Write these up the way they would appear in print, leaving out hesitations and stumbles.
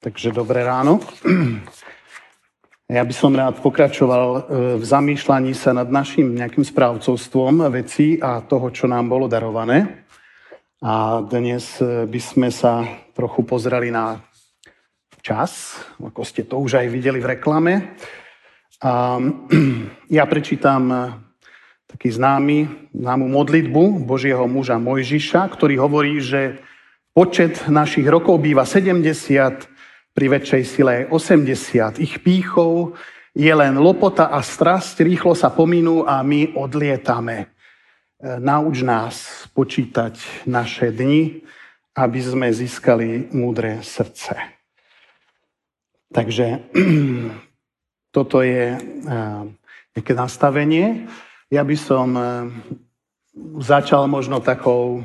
Takže dobré ráno. Ja by som rád pokračoval v zamýšľaní sa nad našim nejakým správcovstvom vecí a toho, čo nám bolo darované. A dnes by sme sa trochu pozreli na čas, ako ste to už aj videli v reklame. A ja prečítam taký známu modlitbu Božieho muža Mojžiša, ktorý hovorí, že počet našich rokov býva 70, pri väčšej sile je 80. Ich pýchou je len lopota a strasť, rýchlo sa pominú a my odlietame. Nauč nás počítať naše dni, aby sme získali múdre srdce. Takže toto je nejaké nastavenie. Ja by som začal možno takou,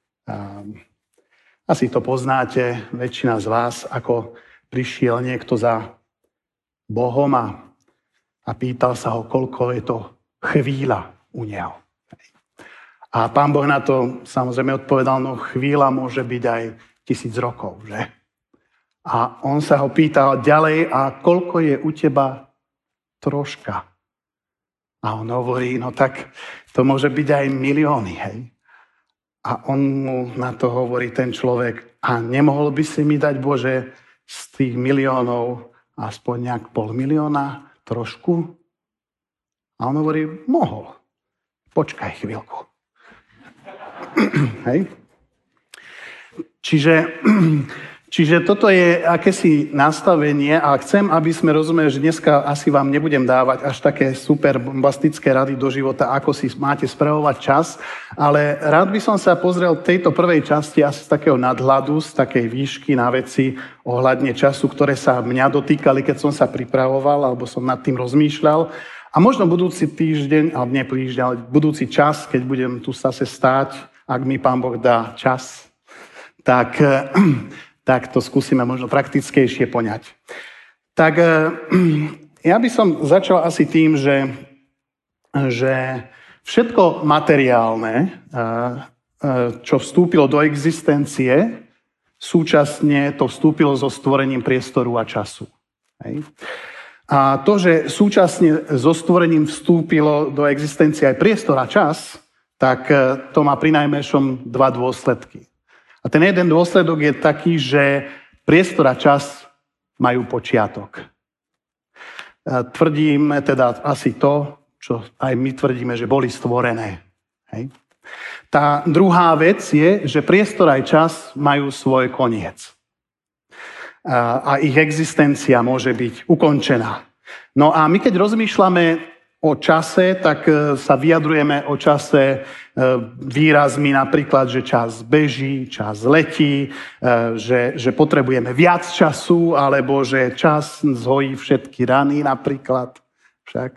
asi to poznáte, väčšina z vás, ako prišiel niekto za Bohom a pýtal sa ho, koľko je to chvíľa u neho. A Pán Boh na to samozrejme odpovedal, no chvíľa môže byť aj 1000 rokov, že? A on sa ho pýtal ďalej, a koľko je u teba troška? A on hovorí, no tak to môže byť aj milióny, hej? A on mu na to hovorí ten človek, a nemohol by si mi dať, Bože, z tých miliónov aspoň nejak 500 000 trošku? A on hovorí, mohol. Počkaj chvíľku. Hej? Čiže toto je akési nastavenie a chcem, aby sme rozumeli, že dneska asi vám nebudem dávať až také super bombastické rady do života, ako si máte spravovať čas, ale rád by som sa pozrel tejto prvej časti asi z takého nadhľadu, z takej výšky na veci ohľadne času, ktoré sa mňa dotýkali, keď som sa pripravoval alebo som nad tým rozmýšľal. A možno budúci týždeň, alebo nie týždeň, ale budúci čas, keď budem tu zase stáť, ak mi Pán Boh dá čas, tak to skúsime možno praktickejšie poňať. Tak ja by som začal asi tým, že všetko materiálne, čo vstúpilo do existencie, súčasne to vstúpilo so stvorením priestoru a času. Hej. A to, že súčasne so stvorením vstúpilo do existencie aj priestor a čas, tak to má prinajmenšom dva dôsledky. A ten jeden dôsledok je taký, že priestor a čas majú počiatok. Tvrdíme teda asi to, čo aj my tvrdíme, že boli stvorené. Hej. Tá druhá vec je, že priestor aj čas majú svoj koniec. A ich existencia môže byť ukončená. No a my keď rozmýšľame o čase, tak sa vyjadrujeme o čase výrazmi napríklad, že čas beží, čas letí, že potrebujeme viac času, alebo že čas zhojí všetky rany napríklad. Však.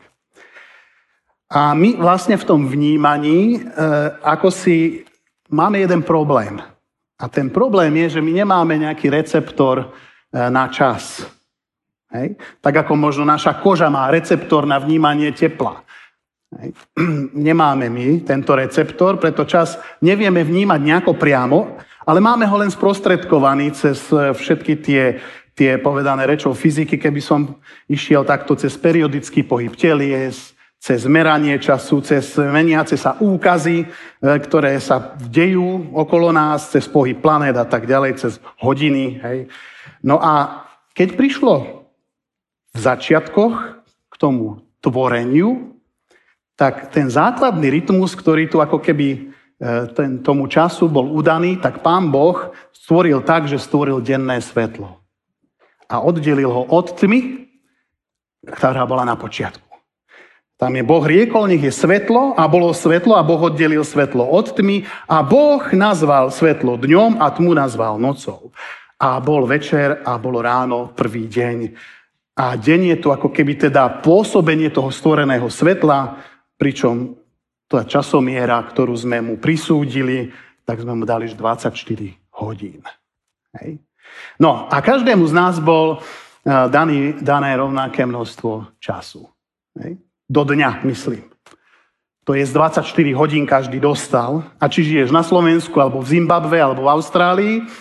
A my vlastne v tom vnímaní ako si máme jeden problém. A ten problém je, že my nemáme nejaký receptor na čas. Hej. Tak ako možno naša koža má receptor na vnímanie tepla. Hej. Nemáme my tento receptor, preto čas nevieme vnímať nejako priamo, ale máme ho len sprostredkovaný cez všetky tie povedané rečou fyziky, keby som išiel takto cez periodický pohyb telies, cez meranie času, cez meniace sa úkazy, ktoré sa dejú okolo nás, cez pohyb planét a tak ďalej, cez hodiny. Hej. No a keď prišlo v začiatkoch k tomu tvoreniu, tak ten základný rytmus, ktorý tu ako keby tomu času bol udaný, tak Pán Boh stvoril tak, že stvoril denné svetlo. A oddelil ho od tmy, ktorá bola na počiatku. Tam je Boh riekol, nech je svetlo, a bolo svetlo, a Boh oddelil svetlo od tmy, a Boh nazval svetlo dňom a tmu nazval nocou. A bol večer a bolo ráno prvý deň. A deň je to ako keby teda pôsobenie toho stvoreného svetla, pričom tá časomiera, ktorú sme mu prisúdili, tak sme mu dali 24 hodín. Hej. No a každému z nás bol dané rovnaké množstvo času. Hej. Do dňa, myslím. To je z 24 hodín každý dostal. A či žiješ na Slovensku, alebo v Zimbabve, alebo v Austrálii,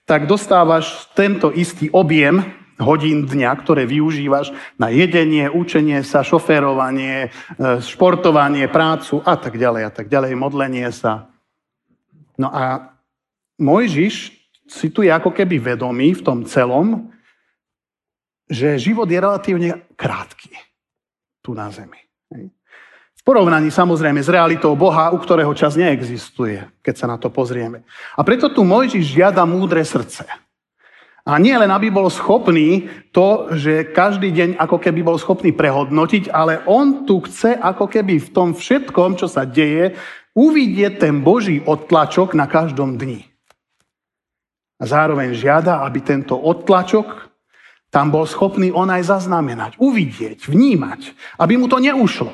tak dostávaš tento istý objem hodín dňa, ktoré využívaš na jedenie, učenie sa, šoférovanie, športovanie, prácu a tak ďalej, modlenie sa. No a Mojžiš si tu je ako keby vedomý v tom celom, že život je relatívne krátky tu na zemi. V porovnaní samozrejme s realitou Boha, u ktorého čas neexistuje, keď sa na to pozrieme. A preto tu Mojžiš žiada múdre srdce. A nie len, aby bol schopný to, že každý deň ako keby bol schopný prehodnotiť, ale on tu chce ako keby v tom všetkom, čo sa deje, uvidieť ten Boží odtlačok na každom dni. A zároveň žiada, aby tento odtlačok tam bol schopný on aj zaznamenať, uvidieť, vnímať, aby mu to neušlo.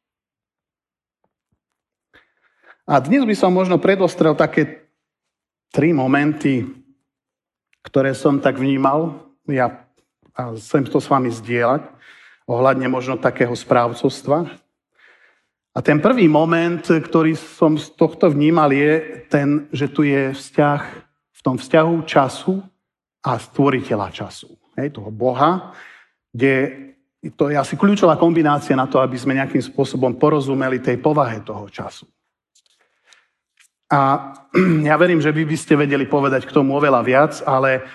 A dnes by som možno predostrel také 3 momenty, ktoré som tak vnímal, ja a chcem to s vami zdieľať, ohľadne možno takého správcovstva. A ten prvý moment, ktorý som z tohto vnímal, je ten, že tu je vzťah, v tom vzťahu času a stvoriteľa času. Hej, toho Boha, kde to je asi kľúčová kombinácia na to, aby sme nejakým spôsobom porozumeli tej povahe toho času. A ja verím, že vy by ste vedeli povedať k tomu oveľa viac, ale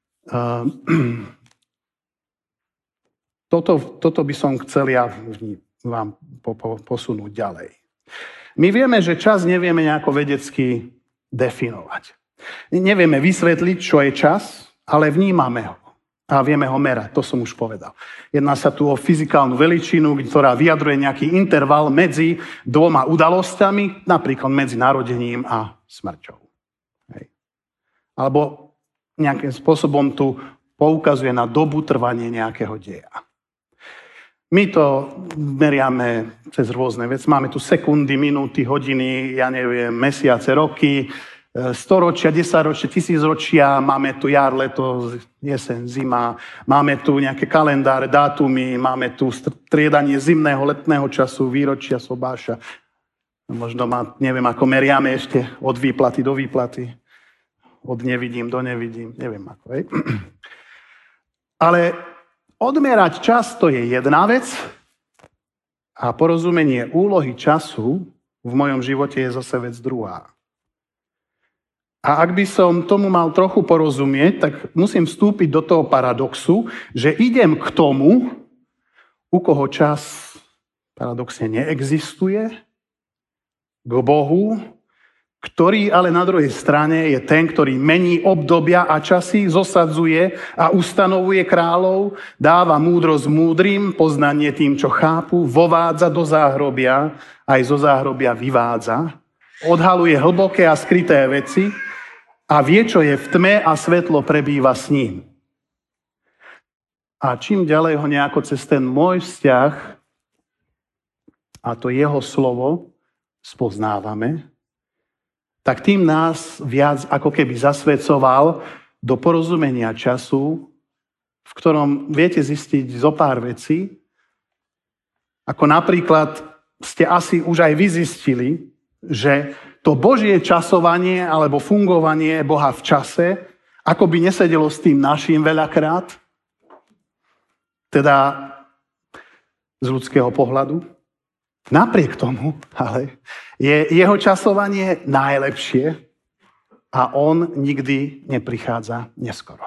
toto by som chcel ja vám posunúť ďalej. My vieme, že čas nevieme nejako vedecky definovať. Nevieme vysvetliť, čo je čas, ale vnímame ho. A vieme ho merať, to som už povedal. Jedná sa tu o fyzikálnu veličinu, ktorá vyjadruje nejaký interval medzi 2 udalosťami, napríklad medzi narodením a smrťou. Hej. Alebo nejakým spôsobom tu poukazuje na dobu trvania nejakého deja. My to meriame cez rôzne veci. Máme tu sekundy, minúty, hodiny, ja neviem, mesiace, roky, storočia, 10 ročia, 1000 ročia, máme tu jar, leto, jeseň, zima, máme tu nejaké kalendáre, dátumy, máme tu striedanie zimného, letného času, výročia, sobáša. Možno neviem, ako meriame ešte od výplaty do výplaty, od nevidím do nevidím, neviem ako. Hej. Ale odmerať čas to je jedna vec a porozumenie úlohy času v mojom živote je zase vec druhá. A ak by som tomu mal trochu porozumieť, tak musím vstúpiť do toho paradoxu, že idem k tomu, u koho čas paradoxne neexistuje, k Bohu, ktorý ale na druhej strane je ten, ktorý mení obdobia a časy, zosadzuje a ustanovuje kráľov, dáva múdrosť múdrym, poznanie tým, čo chápu, vovádza do záhrobia, aj zo záhrobia vyvádza, odhaluje hlboké a skryté veci, a vie, čo je v tme a svetlo prebýva s ním. A čím ďalej ho nejako cez ten môj vzťah a to jeho slovo spoznávame, tak tým nás viac ako keby zasvedcoval do porozumenia času, v ktorom viete zistiť zo pár vecí, ako napríklad ste asi už aj vyzistili, že to Božie časovanie alebo fungovanie Boha v čase ako by nesedelo s tým naším veľakrát, teda z ľudského pohľadu. Napriek tomu, ale je jeho časovanie najlepšie a on nikdy neprichádza neskoro.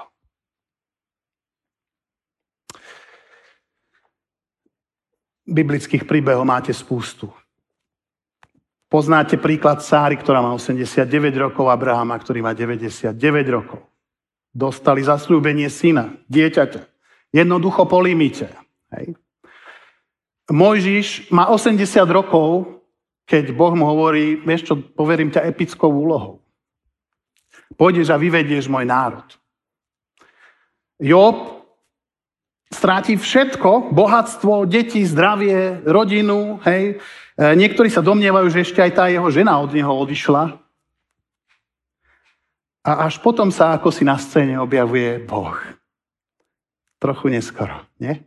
Biblických príbehov máte spústu. Poznáte príklad Sáry, ktorá má 89 rokov, Abrahama, ktorý má 99 rokov. Dostali zasľúbenie syna, dieťaťa. Jednoducho po limite. Hej. Mojžiš má 80 rokov, keď Boh mu hovorí, vieš čo, poverím ťa epickou úlohou. Pôjdeš a vyvedieš môj národ. Job stráti všetko, bohatstvo, deti, zdravie, rodinu, hej. Niektorí sa domnievajú, že ešte aj tá jeho žena od neho odišla. A až potom sa ako si na scéne objavuje Boh. Trochu neskoro, nie?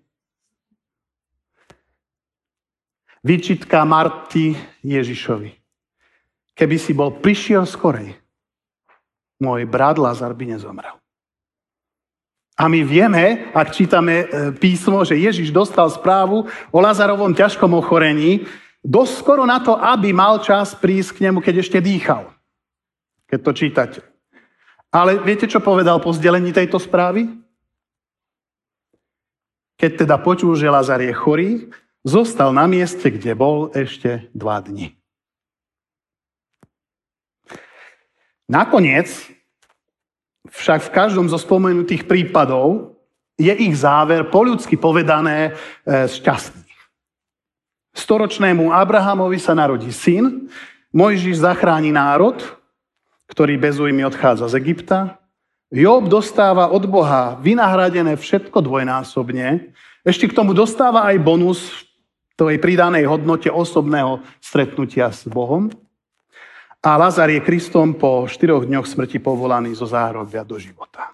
Výčitka Marty Ježišovi. Keby si bol prišiel skorej, môj brat Lazar by nezomrel. A my vieme, ak čítame písmo, že Ježiš dostal správu o Lazarovom ťažkom ochorení, dosť skoro na to, aby mal čas prísť k nemu, keď ešte dýchal. Keď to čítate. Ale viete, čo povedal po zdelení tejto správy? Keď teda počul, že Lazar je chorý, zostal na mieste, kde bol ešte 2 dni. Nakoniec, však v každom zo spomenutých prípadov je ich záver, po ľudsky povedané, šťastný. 100-ročnému Abrahamovi sa narodí syn, Mojžiš zachráni národ, ktorý bez újmy odchádza z Egypta. Job dostáva od Boha vynahradené všetko dvojnásobne. Ešte k tomu dostáva aj bonus v tej pridanej hodnote osobného stretnutia s Bohom. A Lazar je Kristom po 4 dňoch smrti povolaný zo záhrobia do života.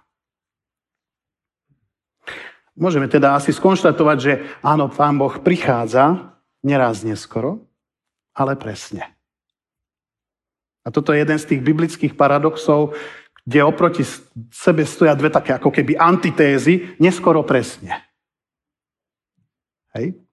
Môžeme teda asi skonštatovať, že áno, Pán Boh prichádza neraz neskoro, ale presne. A toto je jeden z tých biblických paradoxov, kde oproti sebe stoja 2 také ako keby antitézy, neskoro presne. Hej?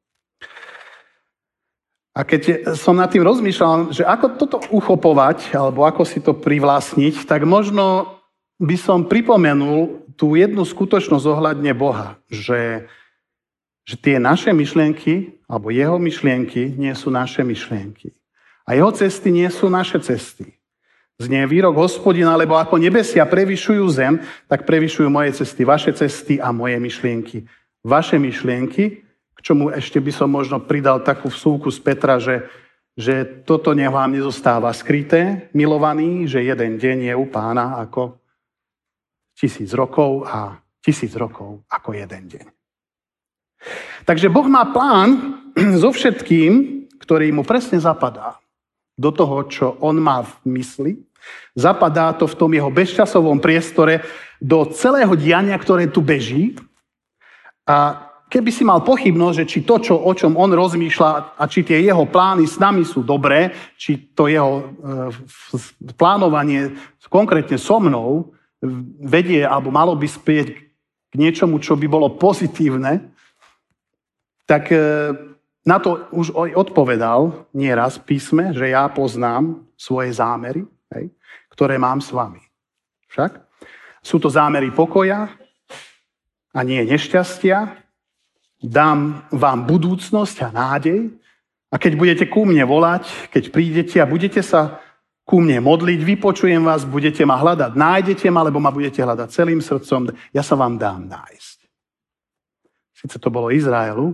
A keď som nad tým rozmýšľal, že ako toto uchopovať, alebo ako si to privlastniť, tak možno by som pripomenul tú jednu skutočnosť ohľadne Boha, že tie naše myšlienky, alebo jeho myšlienky nie sú naše myšlienky. A jeho cesty nie sú naše cesty. Znie výrok Hospodina, lebo ako nebesia prevyšujú zem, tak prevyšujú moje cesty, vaše cesty a moje myšlienky. Vaše myšlienky, k čomu ešte by som možno pridal takú vsúvku z Petra, že toto nech vám nezostáva skryté, milovaný, že jeden deň je u Pána ako 1000 rokov a 1000 rokov ako jeden deň. Takže Boh má plán so všetkým, ktorý mu presne zapadá do toho, čo on má v mysli. Zapadá to v tom jeho bezčasovom priestore do celého diania, ktoré tu beží. A keby si mal pochybnosť, že či to, o čom on rozmýšľa a či tie jeho plány s nami sú dobré, či to jeho plánovanie konkrétne so mnou vedie alebo malo by spieť k niečomu, čo by bolo pozitívne, tak na to už odpovedal nieraz v písme, že ja poznám svoje zámery, ktoré mám s vami. Však sú to zámery pokoja a nie nešťastia. Dám vám budúcnosť a nádej. A keď budete ku mne volať, keď prídete a budete sa ku mne modliť, vypočujem vás, budete ma hľadať, nájdete ma, alebo ma budete hľadať celým srdcom, ja sa vám dám nájsť. Sice to bolo Izraelu,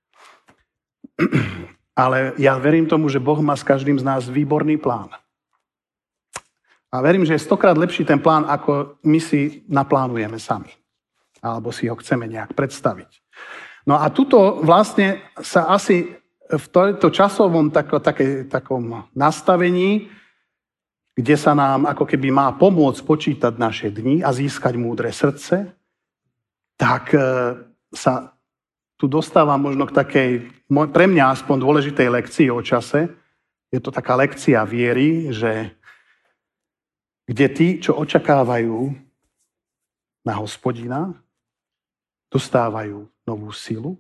ale ja verím tomu, že Boh má s každým z nás výborný plán. A verím, že je 100-krát lepší ten plán, ako my si naplánujeme sami. Alebo si ho chceme nejak predstaviť. No a tuto vlastne sa asi v tomto časovom takom nastavení, kde sa nám ako keby má pomôcť počítať naše dni a získať múdre srdce, tak sa tu dostávam možno k takej, pre mňa aspoň dôležitej lekcii o čase. Je to taká lekcia viery, že kde tí, čo očakávajú na Hospodina, dostávajú novú silu.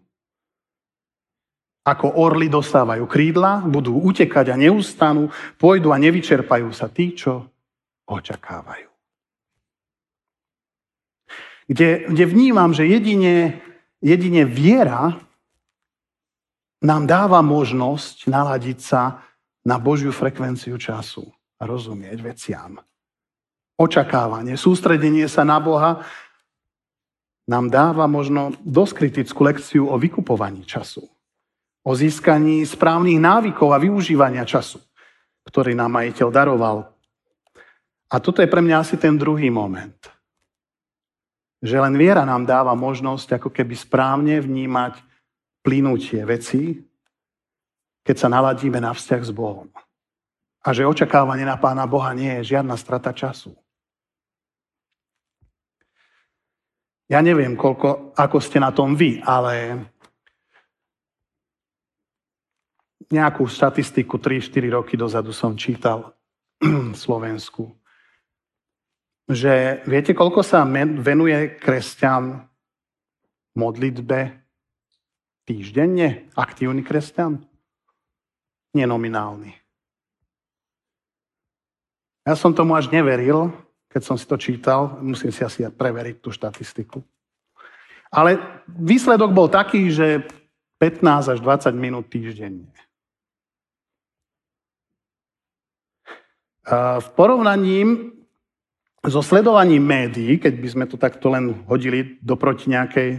Ako orly dostávajú krídla, budú utekať a neustanú, pôjdu a nevyčerpajú sa tí, čo očakávajú. Kde vnímam, že jedine viera nám dáva možnosť naladiť sa na Božiu frekvenciu času a rozumieť veciam. Očakávanie, sústredenie sa na Boha nám dáva možno dosť kritickú lekciu o vykupovaní času. O získaní správnych návykov a využívania času, ktorý nám majiteľ daroval. A toto je pre mňa asi ten druhý moment. Že len viera nám dáva možnosť ako keby správne vnímať plynutie vecí, keď sa naladíme na vzťah s Bohom. A že očakávanie na Pána Boha nie je žiadna strata času. Ja neviem, ako ste na tom vy, ale nejakú štatistiku 3-4 roky dozadu som čítal Slovensku. že viete, koľko sa venuje kresťan modlitbe týždenne? Aktívny kresťan? Nenominálny. Ja som tomu až neveril, keď som si to čítal. Musím si asi preveriť tú štatistiku. Ale výsledok bol taký, že 15 až 20 minút týždenne. V porovnaní so sledovaním médií, keď by sme to takto len hodili doproti nejakej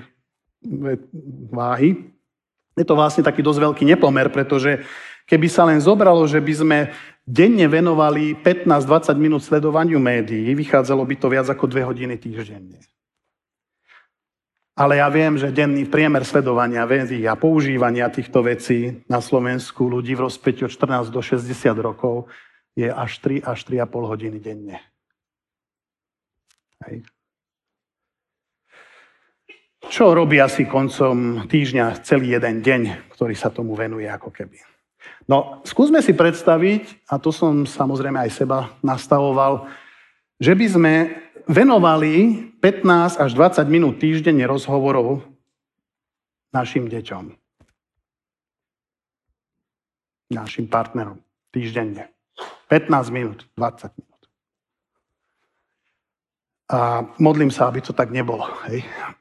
váhy, je to vlastne taký dosť veľký nepomer, pretože keby sa len zobralo, že by sme denne venovali 15-20 minút sledovaniu médií, vychádzalo by to viac ako 2 hodiny týždenne. Ale ja viem, že denný priemer sledovania médií a používania týchto vecí na Slovensku ľudí v rozpätí od 14 do 60 rokov je až 3 až 3,5 hodiny denne. Hej. Čo robí asi koncom týždňa celý jeden deň, ktorý sa tomu venuje ako keby. No, skúsme si predstaviť, a to som samozrejme aj seba nastavoval, že by sme venovali 15 až 20 minút týždenne rozhovorov našim deťom. Našim partnerom. Týždenne. 15 minút, 20 minút. A modlím sa, aby to tak nebolo. Hej.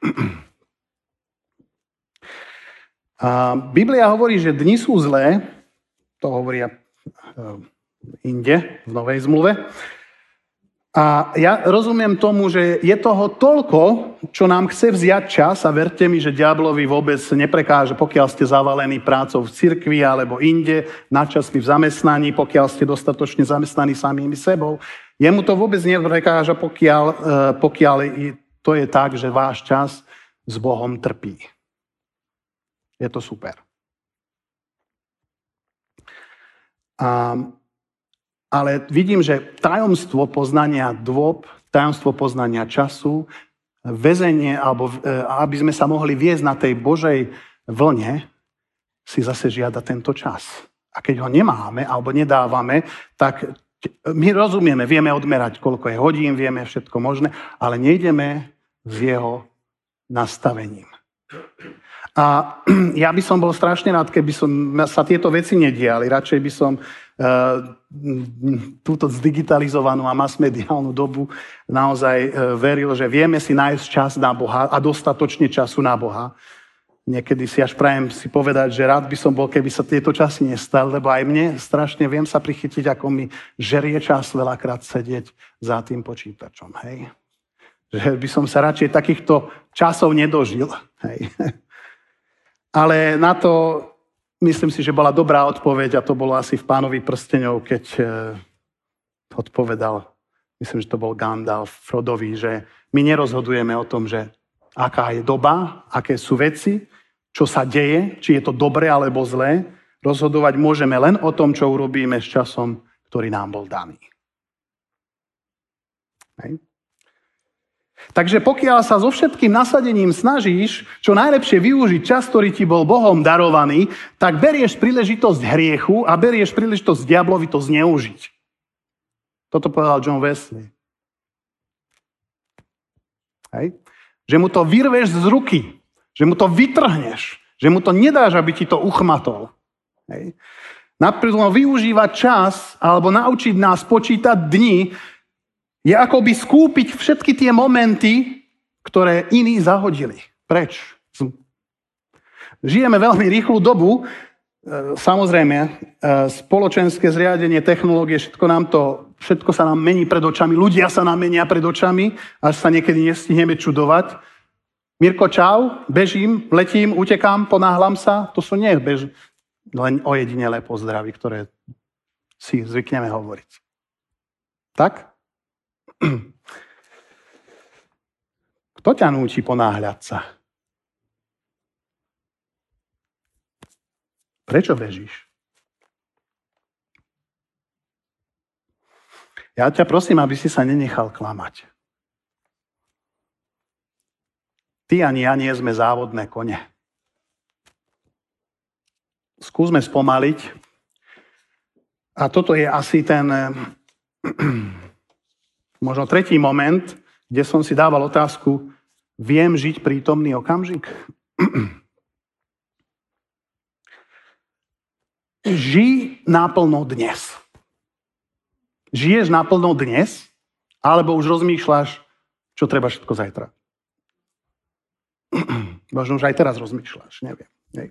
A Biblia hovorí, že dni sú zlé, to hovoria inde, v Novej zmluve. A ja rozumiem tomu, že je toho toľko, čo nám chce vziať čas a verte mi, že diablovi vôbec neprekáže, pokiaľ ste zavalení prácou v cirkvi alebo inde, nadčasmi v zamestnaní, pokiaľ ste dostatočne zamestnaní samými sebou. Jemu to vôbec neprekáže, pokiaľ to je tak, že váš čas s Bohom trpí. Je to super. Ale vidím, že tajomstvo poznania dôb, tajomstvo poznania času, väzenie, alebo aby sme sa mohli viesť na tej Božej vlne, si zase žiada tento čas. A keď ho nemáme, alebo nedávame, tak my rozumieme, vieme odmerať, koľko je hodín, vieme všetko možné, ale nejdeme s jeho nastavením. A ja by som bol strašne rád, keby sa tieto veci nediali. Radšej by som túto zdigitalizovanú a masmediálnu dobu naozaj veril, že vieme si nájsť čas na Boha a dostatočne času na Boha. Niekedy si až prajem si povedať, že rád by som bol, keby sa tieto časy nestali, lebo aj mne strašne viem sa prichytiť, ako mi žerie čas veľakrát sedieť za tým počítačom. Hej? Že by som sa radšej takýchto časov nedožil. Hej? Ale na to myslím si, že bola dobrá odpoveď a to bolo asi v Pánovi prsteňov, keď odpovedal, myslím, že to bol Gandalf Frodovi, že my nerozhodujeme o tom, že aká je doba, aké sú veci, čo sa deje, či je to dobré alebo zlé. Rozhodovať môžeme len o tom, čo urobíme s časom, ktorý nám bol daný. Hej. Takže pokiaľ sa so všetkým nasadením snažíš čo najlepšie využiť čas, ktorý ti bol Bohom darovaný, tak berieš príležitosť hriechu a berieš príležitosť diablovi to zneužiť. Toto povedal John Wesley. Hej. Že mu to vyrveš z ruky, že mu to vytrhneš, že mu to nedáš, aby ti to uchmatol. Hej. Napríklad využívať čas alebo naučiť nás počítať dni je akoby skúpiť všetky tie momenty, ktoré iní zahodili. Preč? Žijeme veľmi rýchlu dobu, samozrejme, spoločenské zriadenie, technológie, všetko sa nám mení pred očami, ľudia sa nám menia pred očami, až sa niekedy nestihneme čudovať. Mirko, čau, bežím, letím, utekám, ponáhľam sa, to sú len ojedinelé pozdravy, ktoré si zvykneme hovoriť. Tak? Kto ťa núči ponáhľať sa? Prečo bežíš? Ja ťa prosím, aby si sa nenechal klamať. Ty ani ja nie sme závodné kone. Skúsme spomaliť. A toto je asi ten možno tretí moment, kde som si dával otázku, viem žiť prítomný okamžik? Žij naplno dnes. Žiješ naplno dnes? Alebo už rozmýšľaš, čo treba všetko zajtra? Možno už aj teraz rozmýšľaš, neviem.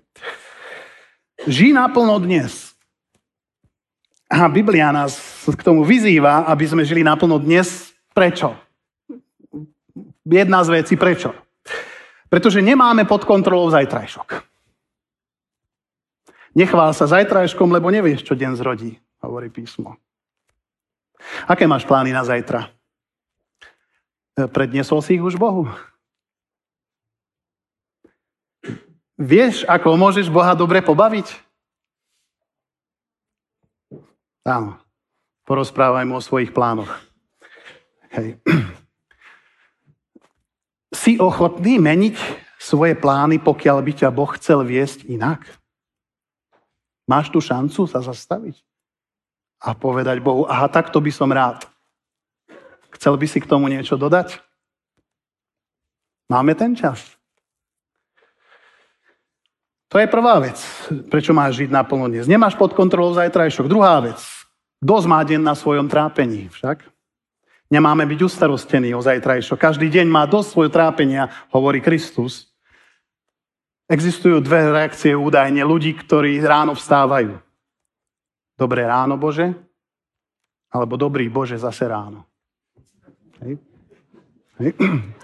Žij naplno dnes. A Biblia nás k tomu vyzýva, aby sme žili naplno dnes. Prečo? Jedna z vecí, prečo? Pretože nemáme pod kontrolou zajtrajšok. Nechvál sa zajtrajškom, lebo nevieš, čo deň zrodí, hovorí písmo. Aké máš plány na zajtra? Predniesol si ich už Bohu? Vieš, ako môžeš Boha dobre pobaviť? Áno. Porozprávaj mu o svojich plánoch. Hej. Si ochotný meniť svoje plány, pokiaľ by ťa Boh chcel viesť inak? Máš tu šancu sa zastaviť a povedať Bohu, aha, takto by som rád. Chcel by si k tomu niečo dodať? Máme ten čas? To je prvá vec, prečo máš žiť naplno dnes. Nemáš pod kontrolou zajtrajšok. Druhá vec, dosť má deň na svojom trápení však. Nemáme byť ustarostení o zajtrajšok. Každý deň má dosť svojho trápenia, hovorí Kristus. Existujú dve reakcie údajne ľudí, ktorí ráno vstávajú. Dobré ráno, Bože, alebo dobrý Bože, zase ráno. Hej. Hej.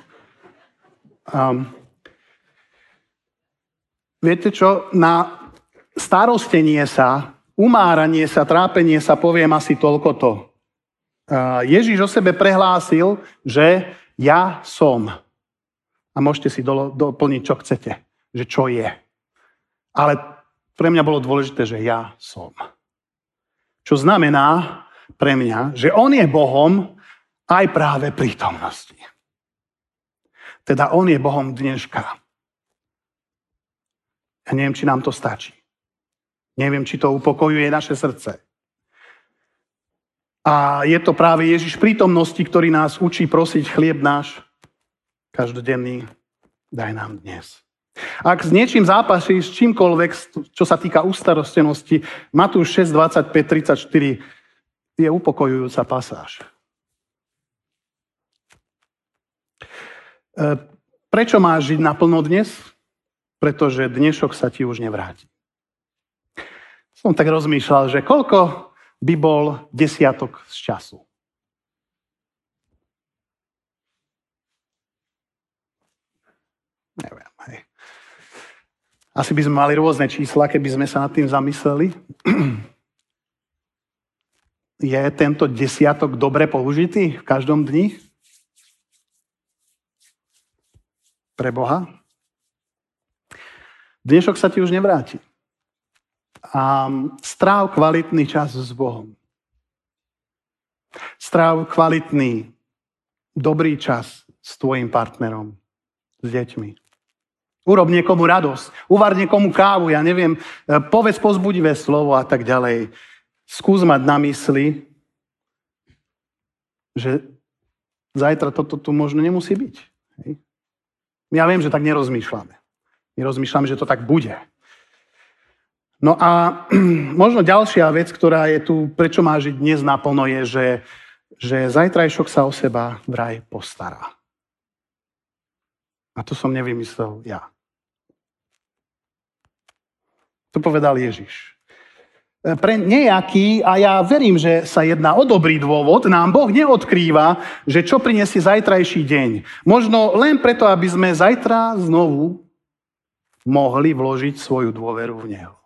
Viete čo? Na starostenie sa, umáranie sa, trápenie sa poviem asi toľkoto. Ježiš o sebe prehlásil, že ja som. A môžete si doplniť, čo chcete. Že čo je. Ale pre mňa bolo dôležité, že ja som. Čo znamená pre mňa, že on je Bohom aj práve prítomnosti. Teda on je Bohom dneška. Ja neviem, či nám to stačí. Neviem, či to upokojuje naše srdce. A je to práve Ježiš prítomnosti, ktorý nás učí prosiť chlieb náš každodenný, daj nám dnes. Ak s niečím zápasíš, s čímkoľvek, čo sa týka ustarostenosti, Matúš 6, 25, 34 je upokojujúca pasáž. Prečo máš žiť naplno dnes? Pretože dnešok sa ti už nevráti. Som tak rozmýšľal, že koľko by bol desiatok z času. Neviem, hej. Asi by sme mali rôzne čísla, keby sme sa nad tým zamysleli. Je tento desiatok dobre použitý v každom dni? Pre Boha? Dnešok sa ti už nevráti. A stráv kvalitný čas s Bohom. Stráv kvalitný, dobrý čas s tvojim partnerom, s deťmi. Urob niekomu radosť, uvar niekomu kávu, ja neviem, povedz povzbudivé slovo a tak ďalej. Skús mať na mysli, že zajtra toto tu možno nemusí byť. Hej? Ja viem, že tak nerozmýšľame. My rozmýšľame, že to tak bude. No a možno ďalšia vec, ktorá je tu, prečo má žiť dnes naplno, je, že zajtrajšok sa o seba vraj postará. A to som nevymyslel ja. To povedal Ježiš. Pre nejaký, a ja verím, že sa jedná o dobrý dôvod, nám Boh neodkrýva, že čo prinesie zajtrajší deň. Možno len preto, aby sme zajtra znovu mohli vložiť svoju dôveru v Neho.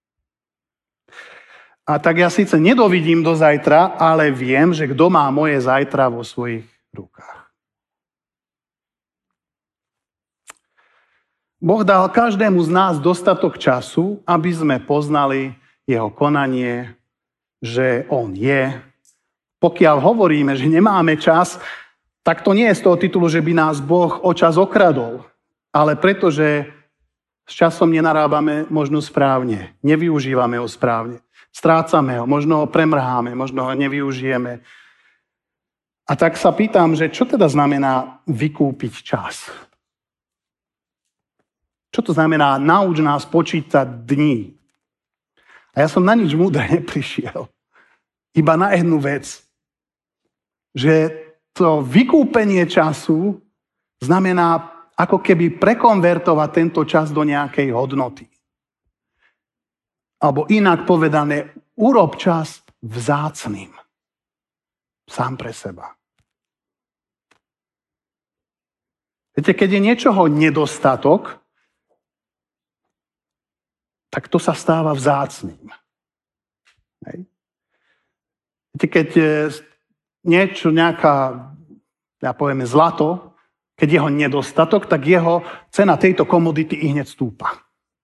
A tak ja síce nedovidím do zajtra, ale viem, že kto má moje zajtra vo svojich rukách. Boh dal každému z nás dostatok času, aby sme poznali jeho konanie, že on je. Pokiaľ hovoríme, že nemáme čas, tak to nie je z toho titulu, že by nás Boh o čas okradol, ale pretože s časom nenarábame možno správne, nevyužívame ho správne. Strácame ho, možno ho premrháme, možno ho nevyužijeme. A tak sa pýtam, že čo teda znamená vykúpiť čas? Čo to znamená nauč nás počítať dní? A ja som na nič múdre neprišiel. Iba na jednu vec. Že to vykúpenie času znamená ako keby prekonvertovať tento čas do nejakej hodnoty. Alebo inak povedané, urob čas vzácnym. Sám pre seba. Viete, keď je niečoho nedostatok, tak to sa stáva vzácnym. Hej. Viete, keď ja povieme zlato, keď jeho nedostatok, tak jeho cena tejto komodity i hneď stúpa.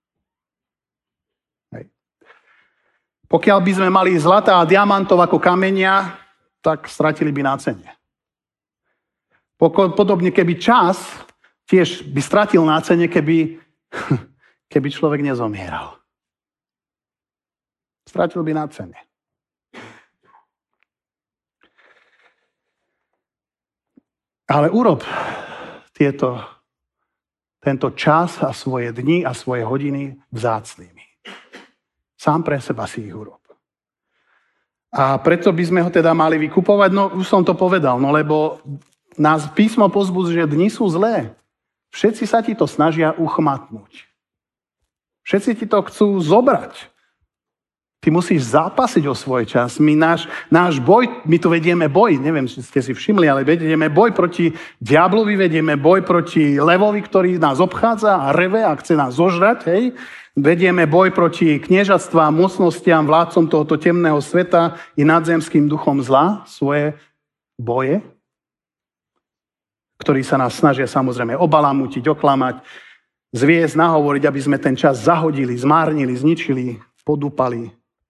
Hej. Pokiaľ by sme mali zlata a diamantov ako kamenia, tak stratili by na cene. Podobne, keby čas tiež by stratil na cene, keby človek nezomieral. Stratil by na cene. Ale urob tento čas a svoje dni a svoje hodiny vzácnymi. Sám pre seba si ich urob. A preto by sme ho teda mali vykupovať, no už som to povedal, no lebo nás písmo pozbudzuje, že dni sú zlé. Všetci sa ti to snažia uchmatnúť. Všetci ti to chcú zobrať. Ty musíš zápasiť o svoj čas. Náš boj, my tu vedieme boj, neviem, či ste si všimli, ale vedieme boj proti diablovi, vedieme boj proti levovi, ktorý nás obchádza a reve a chce nás zožrať, hej. Vedieme boj proti kniežatstvám, mocnostiam, vládcom tohoto temného sveta i nadzemským duchom zla, svoje boje, ktorí sa nás snažia samozrejme obalamutiť, oklamať, zviesť, nahovoriť, aby sme ten čas zahodili, zmárnili, zničili, podúpali,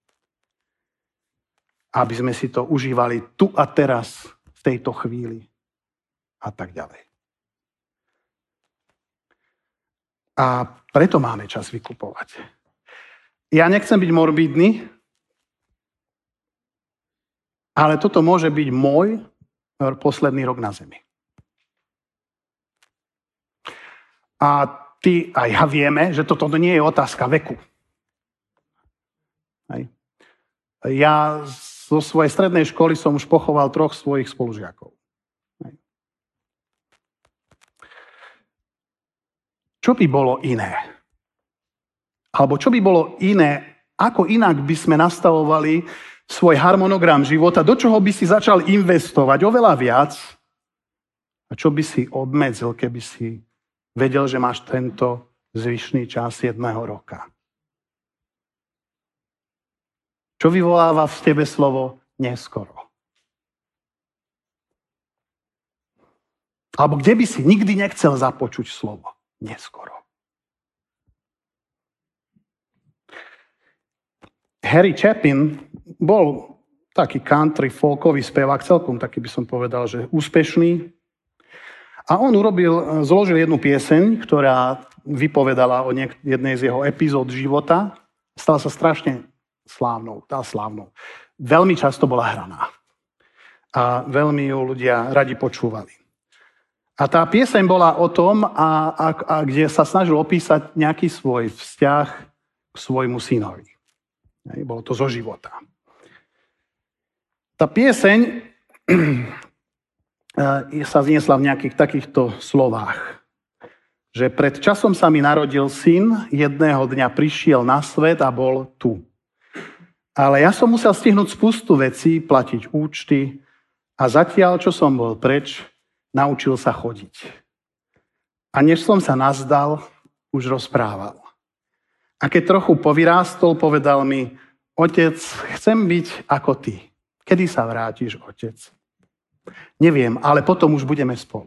aby sme si to užívali tu a teraz, v tejto chvíli a tak ďalej. A preto máme čas vykupovať. Ja nechcem byť morbidný, ale toto môže byť môj posledný rok na zemi. A ty a ja vieme, že toto nie je otázka veku. Hej. Ja zo svojej strednej školy som už pochoval 3 svojich spolužiakov. Hej. Čo by bolo iné? Alebo čo by bolo iné, ako inak by sme nastavovali svoj harmonogram života, do čoho by si začal investovať oveľa viac a čo by si obmedzil, keby si vedel, že máš tento zvyšný čas 1 roka. Čo vyvoláva v tebe slovo neskoro? Alebo kde by si nikdy nechcel započuť slovo neskoro? Harry Chapin bol taký country folkový spevák, celkom taký by som povedal, že úspešný. A on zložil jednu pieseň, ktorá vypovedala o jednej z jeho epizód života. Stala sa strašne slávnou. Veľmi často bola hraná. A veľmi ju ľudia radi počúvali. A tá pieseň bola o tom, kde sa snažil opísať nejaký svoj vzťah k svojmu synovi. Bolo to zo života. Tá pieseň sa zniesla v nejakých takýchto slovách. Že pred časom sa mi narodil syn, jedného dňa prišiel na svet a bol tu. Ale ja som musel stihnúť spustu vecí, platiť účty a zatiaľ, čo som bol preč, naučil sa chodiť. A než som sa nazdal, už rozprával. A keď trochu povyrástol, povedal mi, otec, chcem byť ako ty. Kedy sa vrátiš, otec? Neviem, ale potom už budeme spolu.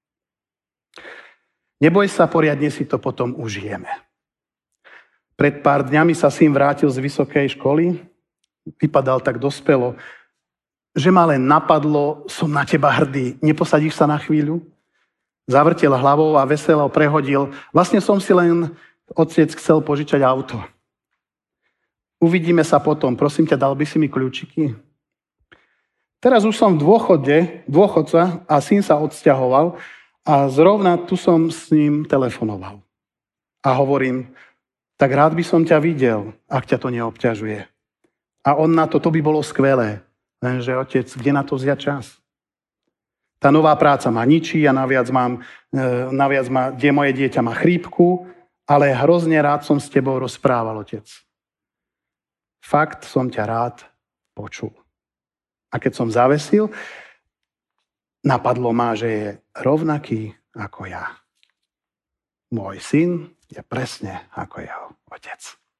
Neboj sa, poriadne si to potom užijeme. Pred pár dňami sa syn vrátil z vysokej školy, vypadal tak dospelo, že ma len napadlo, som na teba hrdý, neposadíš sa na chvíľu? Zavrtel hlavou a veselo prehodil, vlastne som si len, otec, chcel požičať auto. Uvidíme sa potom, prosím ťa, dal by si mi kľúčiky? Teraz už som v dôchodca a syn sa odsťahoval a zrovna tu som s ním telefonoval. A hovorím, tak rád by som ťa videl, ak ťa to neobťažuje. A on na to by bolo skvelé. Lenže otec, kde na to vziať čas? Tá nová práca ma ničí a naviac kde moje dieťa má chrípku, ale hrozne rád som s tebou rozprával, otec. Fakt som ťa rád počul. A keď som zavesil, napadlo ma, že je rovnaký ako ja. Môj syn je presne ako jeho otec.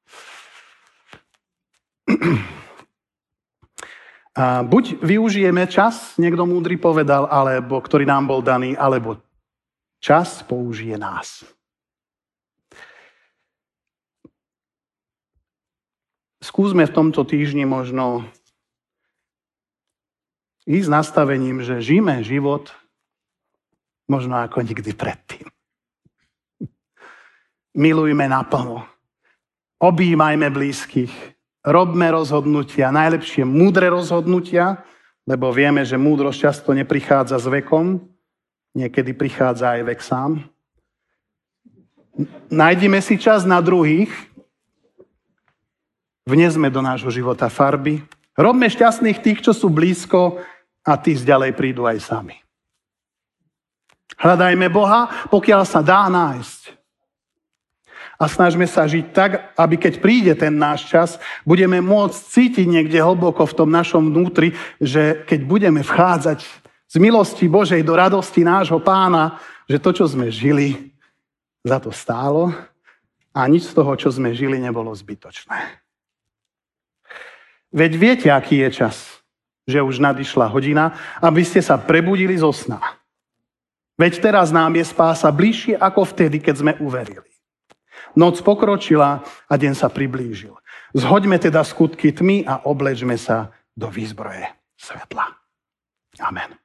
A buď využijeme čas, niekto múdry povedal, alebo ktorý nám bol daný, alebo čas použije nás. Skúsme v tomto týždni možno ísť nastavením, že žijeme život možno ako nikdy predtým. Milujme naplno. Objímajme blízkych. Robme rozhodnutia, najlepšie múdre rozhodnutia, lebo vieme, že múdrosť často neprichádza s vekom, niekedy prichádza aj vek sám. Nájdime si čas na druhých, vnesme do nášho života farby, robme šťastných tých, čo sú blízko a tí ďalej prídu aj sami. Hľadajme Boha, pokiaľ sa dá nájsť. A snažme sa žiť tak, aby keď príde ten náš čas, budeme môcť cítiť niekde hlboko v tom našom vnútri, že keď budeme vchádzať z milosti Božej do radosti nášho Pána, že to, čo sme žili, za to stálo a nič z toho, čo sme žili, nebolo zbytočné. Veď viete, aký je čas, že už nadišla hodina, aby ste sa prebudili zo sna. Veď teraz nám je spása bližšie ako vtedy, keď sme uverili. Noc pokročila a deň sa priblížil. Zhoďme teda skutky tmy a oblečme sa do výzbroje svetla. Amen.